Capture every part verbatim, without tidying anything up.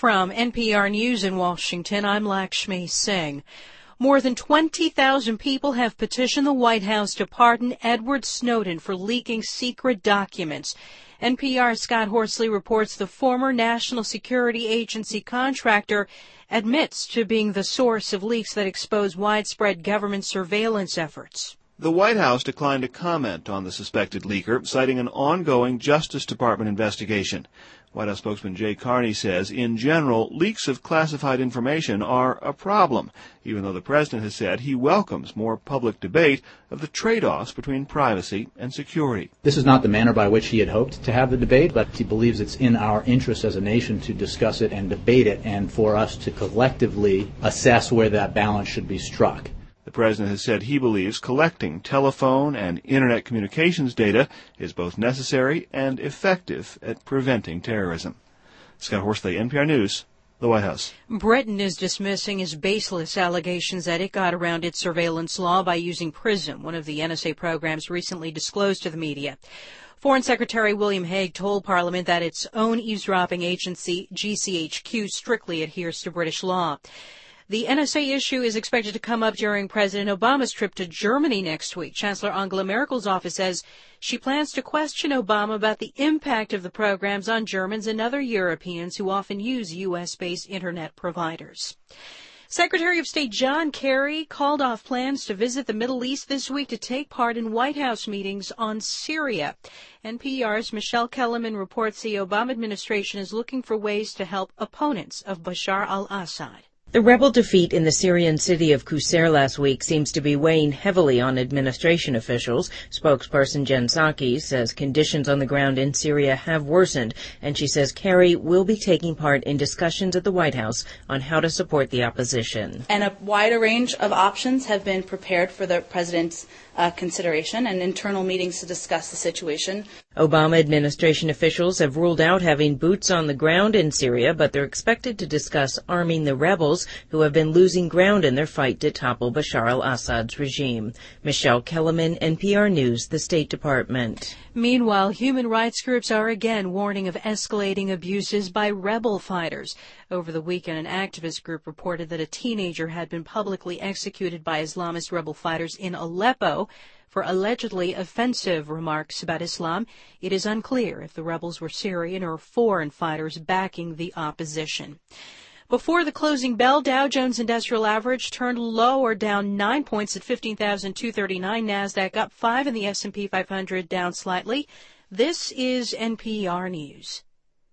From N P R News in Washington, I'm Lakshmi Singh. More than twenty thousand people have petitioned the White House to pardon Edward Snowden for leaking secret documents. N P R's Scott Horsley reports the former National Security Agency contractor admits to being the source of leaks that expose widespread government surveillance efforts. The White House declined to comment on the suspected leaker, citing an ongoing Justice Department investigation. White House spokesman Jay Carney says, in general, leaks of classified information are a problem, even though the president has said he welcomes more public debate of the trade-offs between privacy and security. This is not the manner by which he had hoped to have the debate, but he believes it's in our interest as a nation to discuss it and debate it, and for us to collectively assess where that balance should be struck. The president has said he believes collecting telephone and internet communications data is both necessary and effective at preventing terrorism. Scott Horsley, N P R News, the White House. Britain is dismissing his baseless allegations that it got around its surveillance law by using PRISM, one of the N S A programs recently disclosed to the media. Foreign Secretary William Hague told Parliament that its own eavesdropping agency, G C H Q, strictly adheres to British law. The N S A issue is expected to come up during President Obama's trip to Germany next week. Chancellor Angela Merkel's office says she plans to question Obama about the impact of the programs on Germans and other Europeans who often use U S-based internet providers. Secretary of State John Kerry called off plans to visit the Middle East this week to take part in White House meetings on Syria. N P R's Michelle Kellerman reports the Obama administration is looking for ways to help opponents of Bashar al-Assad. The rebel defeat in the Syrian city of Qusair last week seems to be weighing heavily on administration officials. Spokesperson Jen Psaki says conditions on the ground in Syria have worsened, and she says Kerry will be taking part in discussions at the White House on how to support the opposition. And a wider range of options have been prepared for the president's uh, consideration and internal meetings to discuss the situation. Obama administration officials have ruled out having boots on the ground in Syria, but they're expected to discuss arming the rebels who have been losing ground in their fight to topple Bashar al-Assad's regime. Michelle Kellerman, N P R News, the State Department. Meanwhile, human rights groups are again warning of escalating abuses by rebel fighters. Over the weekend, an activist group reported that a teenager had been publicly executed by Islamist rebel fighters in Aleppo for allegedly offensive remarks about Islam. It is unclear if the rebels were Syrian or foreign fighters backing the opposition. Before the closing bell, Dow Jones Industrial Average turned lower, down nine points at fifteen thousand two hundred thirty-nine. NASDAQ up five, and the S and P five hundred down slightly. This is N P R News.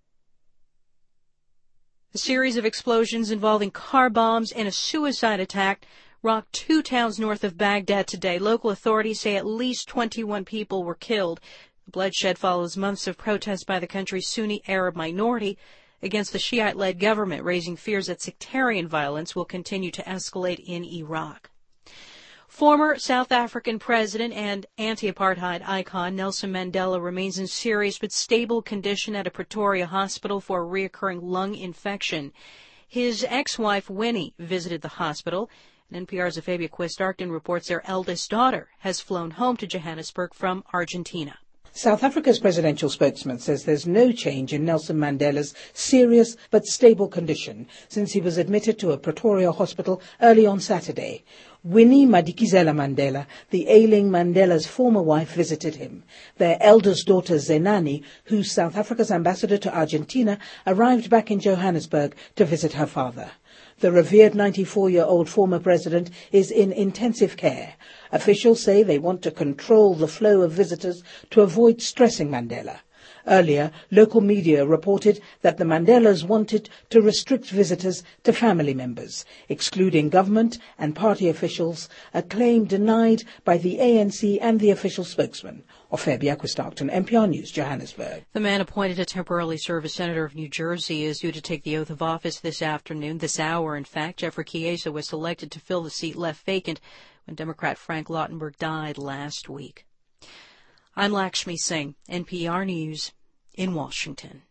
A series of explosions involving car bombs and a suicide attack rocked two towns north of Baghdad today. Local authorities say at least twenty-one people were killed. The bloodshed follows months of protests by the country's Sunni Arab minority against the Shiite-led government, raising fears that sectarian violence will continue to escalate in Iraq. Former South African president and anti-apartheid icon Nelson Mandela remains in serious but stable condition at a Pretoria hospital for a recurring lung infection. His ex-wife Winnie visited the hospital, and N P R's Afabia Quist-Arcton reports their eldest daughter has flown home to Johannesburg from Argentina. South Africa's presidential spokesman says there's no change in Nelson Mandela's serious but stable condition since he was admitted to a Pretoria hospital early on Saturday. Winnie Madikizela Mandela, the ailing Mandela's former wife, visited him. Their eldest daughter Zenani, who's South Africa's ambassador to Argentina, arrived back in Johannesburg to visit her father. The revered ninety-four-year-old former president is in intensive care. Officials say they want to control the flow of visitors to avoid stressing Mandela. Earlier, local media reported that the Mandelas wanted to restrict visitors to family members, excluding government and party officials, a claim denied by the A N C and the official spokesman. Afabia Quist-Arcton, N P R News, Johannesburg. The man appointed to temporarily serve as Senator of New Jersey is due to take the oath of office this afternoon, this hour, in fact. Jeffrey Chiesa was selected to fill the seat left vacant when Democrat Frank Lautenberg died last week. I'm Lakshmi Singh, N P R News in Washington.